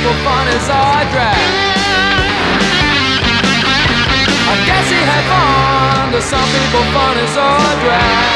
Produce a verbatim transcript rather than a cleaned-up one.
people fun is a drag. I guess he had fun, to some people fun is a drag.